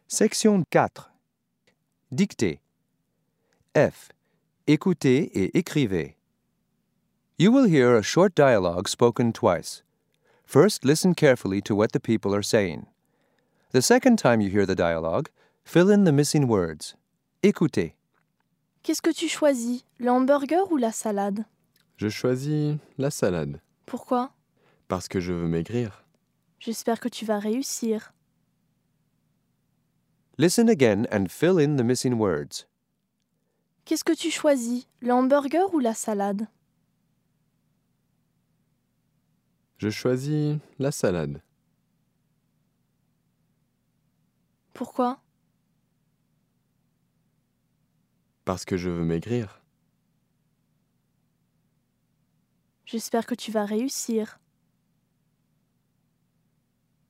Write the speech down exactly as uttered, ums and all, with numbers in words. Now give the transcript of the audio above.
Section quatre. Dictée. F. Écoutez et écrivez. You will hear a short dialogue spoken twice. First, listen carefully to what the people are saying. The second time you hear the dialogue, fill in the missing words. Écoutez. Qu'est-ce que tu choisis, le hamburger ou la salade? Je choisis la salade. Pourquoi? Parce que je veux maigrir. J'espère que tu vas réussir. Listen again and fill in the missing words. Qu'est-ce que tu choisis, le hamburger ou la salade? Je choisis la salade. Pourquoi? Parce que je veux maigrir. J'espère que tu vas réussir.